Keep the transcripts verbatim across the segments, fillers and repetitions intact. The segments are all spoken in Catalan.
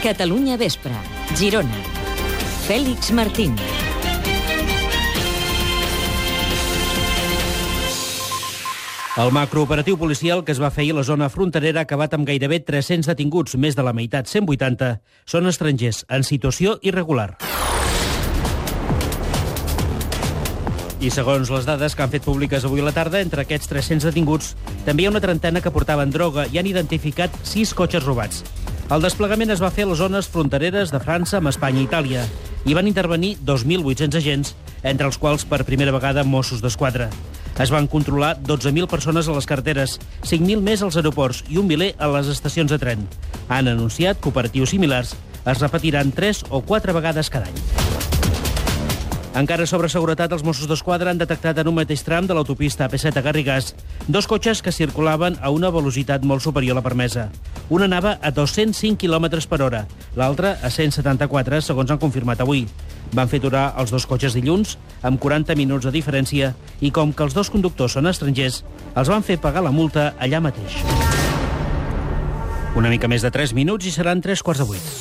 Catalunya Vespre, Girona. Fèlix Martín. El macrooperatiu policial que es va fer ahir a la zona fronterera ha acabat amb gairebé tres-cents detinguts, més de la meitat, cent vuitanta, són estrangers en situació irregular. I segons les dades que han fet públiques avui a la tarda, entre aquests tres-cents detinguts també hi ha una trentena que portaven droga i han identificat sis cotxes robats. El desplegament es va fer a les zones frontereres de França amb Espanya i Itàlia. Hi van intervenir dos mil vuit-cents agents, entre els quals per primera vegada Mossos d'Esquadra. Es van controlar dotze mil persones a les carreteres, cinc mil més als aeroports i un miler a les estacions de tren. Han anunciat que operatius similars es repetiran tres o quatre vegades cada any. Encara sobre seguretat, els Mossos d'Esquadra han detectat en un mateix tram de l'autopista A P set a Garrigàs dos cotxes que circulaven a una velocitat molt superior a la permesa. Un anava a dos-cents cinc quilòmetres per hora, l'altre a cent setanta-quatre, segons han confirmat avui. Van fer aturar els dos cotxes dilluns, amb quaranta minuts de diferència, i com que els dos conductors són estrangers, els van fer pagar la multa allà mateix. Una mica més de tres minuts i seran tres quarts de vuit.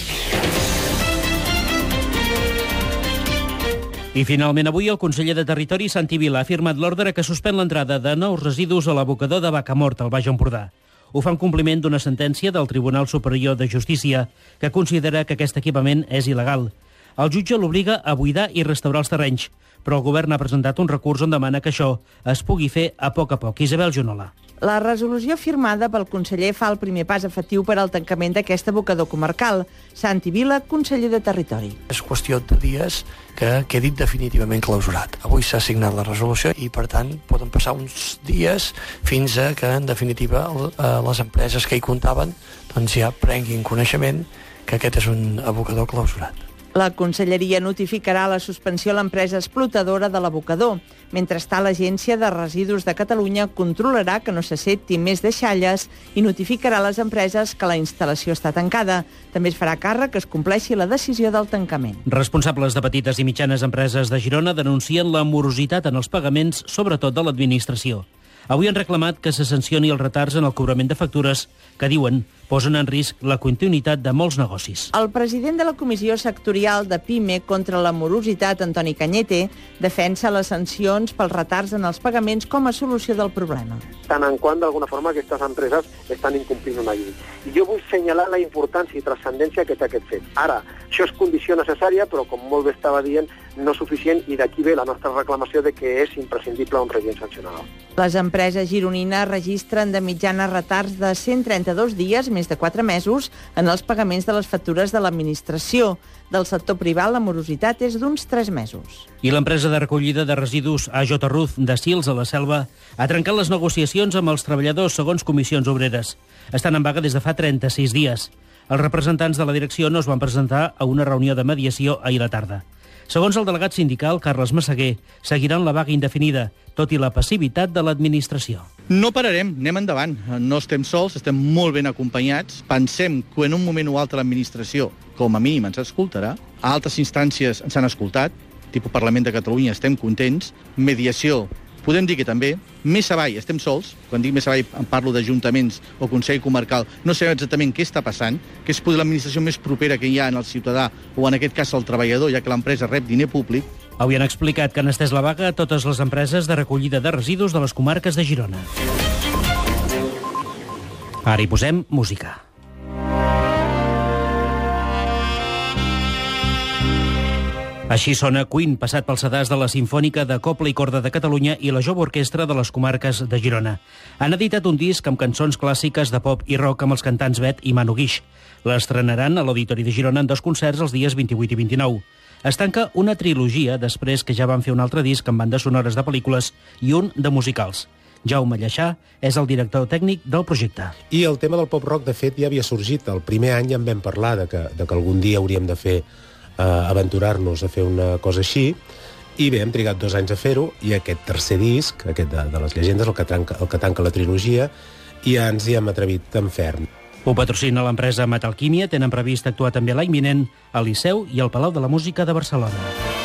I finalment avui el conseller de Territori, Santi Vila, ha firmat l'ordre que suspèn l'entrada de nous residus a l'abocador de Vacamort, al Baix Empordà. Ho fa en compliment d'una sentència del Tribunal Superior de Justícia que considera que aquest equipament és il·legal. El jutge l'obliga a buidar i restaurar els terrenys, però el govern ha presentat un recurs on demana que això es pugui fer a poc a poc. Isabel Junola. La resolució firmada pel conseller fa el primer pas efectiu per al tancament d'aquest abocador comarcal. Santi Vila, conseller de Territori. És qüestió de dies que quedi definitivament clausurat. Avui s'ha signat la resolució i, per tant, poden passar uns dies fins a que, en definitiva, les empreses que hi comptaven doncs ja prenguin coneixement que aquest és un abocador clausurat. La Conselleria notificarà la suspensió a l'empresa explotadora de l'abocador. Mentrestant, l'Agència de Residus de Catalunya controlarà que no s'accepti més deixalles i notificarà a les empreses que la instal·lació està tancada. També es farà càrrec que es compleixi la decisió del tancament. Responsables de petites i mitjanes empreses de Girona denuncien la morositat en els pagaments, sobretot de l'administració. Avui han reclamat que se sancioni els retards en el cobrament de factures que, diuen, posen en risc la continuïtat de molts negocis. El president de la Comissió Sectorial de PIME contra la morositat, Antoni Cañete, defensa les sancions pels retards en els pagaments com a solució del problema. Tant en quant, d'alguna forma, aquestes empreses estan incomplint una llei. I jo vull assenyalar la importància i transcendència que té aquest fet. Ara, això és condició necessària, però, com molt bé estava dient, no suficient, i d'aquí ve la nostra reclamació de que és imprescindible un règim sancionador. Les empreses gironines registren de mitjana retards de cent trenta-dos dies, més de quatre mesos, en els pagaments de les factures de l'administració. Del sector privat, la morositat és d'uns tres mesos. I l'empresa de recollida de residus A J Ruz de Sils, a la Selva, ha trencat les negociacions amb els treballadors segons comissions obreres. Estan en vaga des de fa trenta-sis dies. Els representants de la direcció no es van presentar a una reunió de mediació ahir a la tarda. Segons el delegat sindical, Carles Massaguer, seguiran la vaga indefinida, tot i la passivitat de l'administració. No pararem, anem endavant. No estem sols, estem molt ben acompanyats. Pensem que en un moment o altre l'administració, com a mínim, ens escoltarà. A altres instàncies ens han escoltat, tipus Parlament de Catalunya, estem contents. Mediació, podem dir que també. Més avall, estem sols. Quan dic més avall em parlo d'ajuntaments o Consell Comarcal. No sabem exactament què està passant, que és poder l'administració més propera que hi ha en el ciutadà o en aquest cas el treballador, ja que l'empresa rep diner públic. Avui han explicat que han estès la vaga a totes les empreses de recollida de residus de les comarques de Girona. Ara hi posem música. Així sona Queen, passat pel sedàs de la Simfònica de Cobla i Corda de Catalunya i la Jove Orquestra de les comarques de Girona. Han editat un disc amb cançons clàssiques de pop i rock amb els cantants Bet i Manu Guix. L'estrenaran a l'Auditori de Girona en dos concerts els dies vint-i-vuit i vint-i-nou. Es tanca una trilogia després que ja van fer un altre disc amb bandes sonores de pel·lícules i un de musicals. Jaume Lleixà és el director tècnic del projecte. I el tema del pop-rock, de fet, ja havia sorgit. El primer any ja en vam parlar de que, de que algun dia hauríem de fer eh, aventurar-nos a fer una cosa així, i bé, hem trigat dos anys a fer-ho, i aquest tercer disc, aquest de, de les llegendes, el que, tanca, el que tanca la trilogia, i ja ens hi hem atrevit en ferm. Ho patrocina l'empresa Metalquímia, tenen previst actuar també l'any vinent al Liceu i al Palau de la Música de Barcelona.